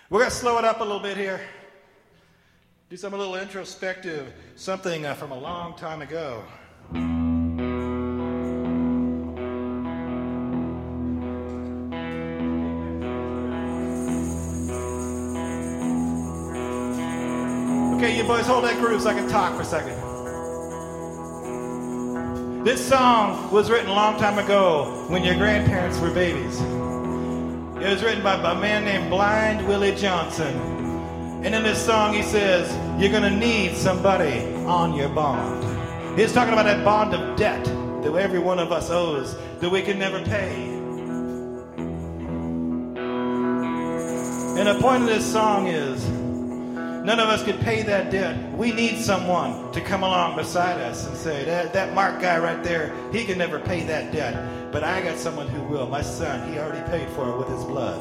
We're going to slow it up a little bit here. Do something a little introspective, something from a long time ago. Okay, you boys, hold that groove so I can talk for a second. This song was written a long time ago when your grandparents were babies. It was written by a man named Blind Willie Johnson. And in this song he says, you're going to need somebody on your bond. He's talking about that bond of debt that every one of us owes, that we can never pay. And the point of this song is, none of us could pay that debt. We need someone to come along beside us and say, that Mark guy right there, he can never pay that debt. But I got someone who will. My son, he already paid for it with his blood.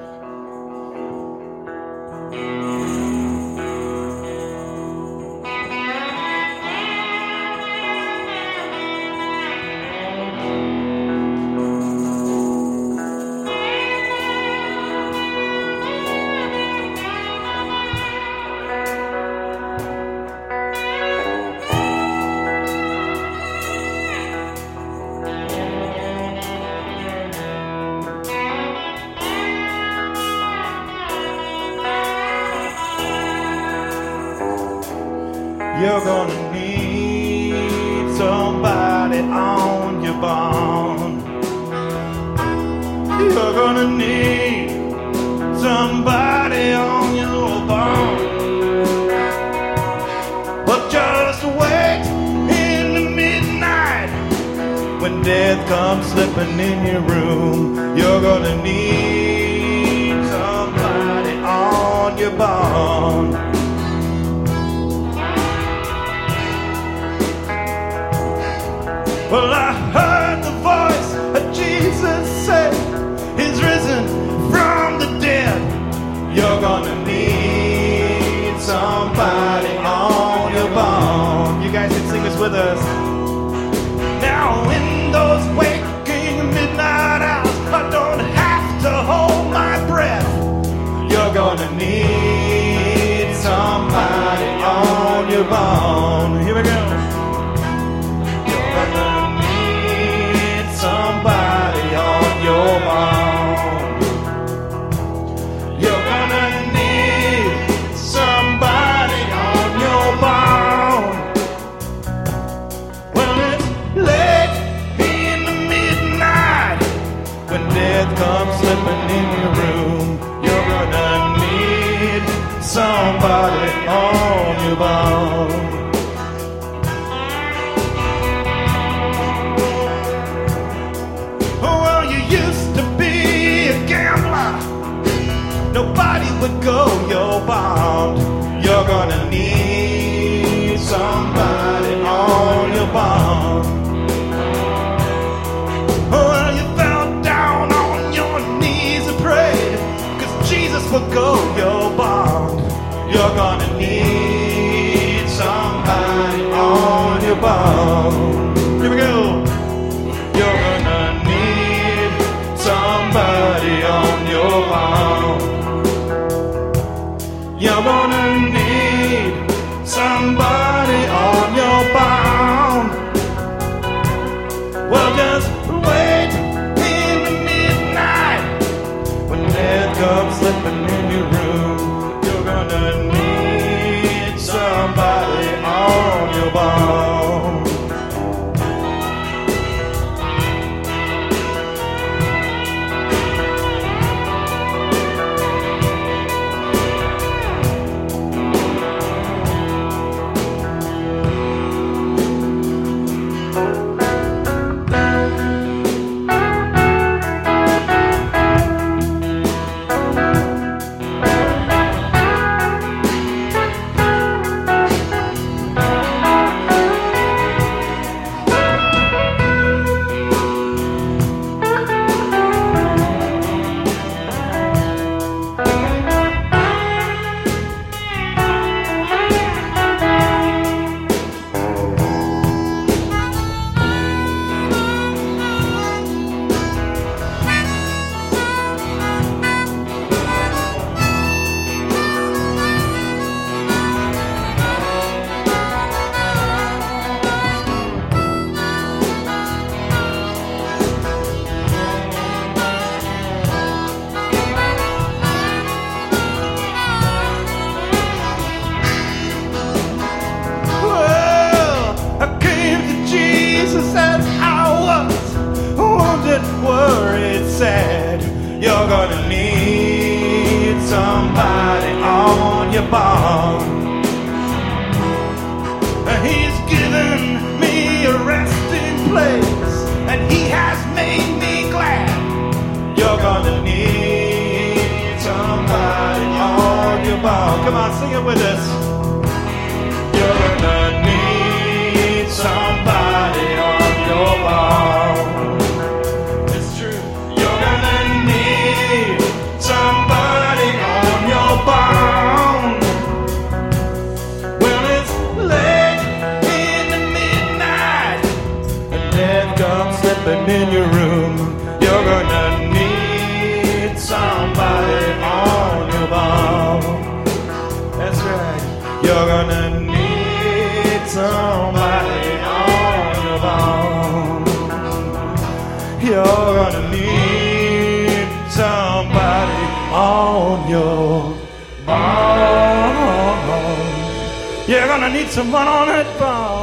You're gonna need somebody on your bond. You're gonna need somebody on your bond. But just wait in the midnight when death comes slipping in your room. You're gonna need somebody on your bond. Well, I heard the voice of Jesus say, he's risen from the dead. You're gonna need somebody on your bond. You guys can sing this with us. Now in those waking midnight hours, I don't have to hold my breath. You're gonna need somebody on your bond. Here we go. Somebody on your bond. You're gonna need somebody on your bond. Well, it's late in the midnight when death comes slipping in your room. You're gonna need somebody on your bond. Nobody would go your bond. You're gonna need somebody on your bond. Well, you fell down on your knees and prayed, 'cause Jesus will go your bond. You're gonna need somebody on your bond. Here we go. You're gonna need somebody on your bond. You're gonna need somebody on your bond. Well, just wait in the midnight when death comes slipping in your room. You're gonna need somebody on your bond. sad. You're gonna need somebody on your bone. He's given me a resting place, and he has made me glad. You're gonna need somebody on your bone. Come on, sing it with us. You're gonna need somebody on your bone. It's true. You're gonna need somebody on your bone. Well, it's late in the midnight, and death comes slipping in your room. You're gonna need somebody on your bone. That's right. You're gonna need somebody on your bone. You're gonna need somebody on your bone. You're gonna need someone on that bone.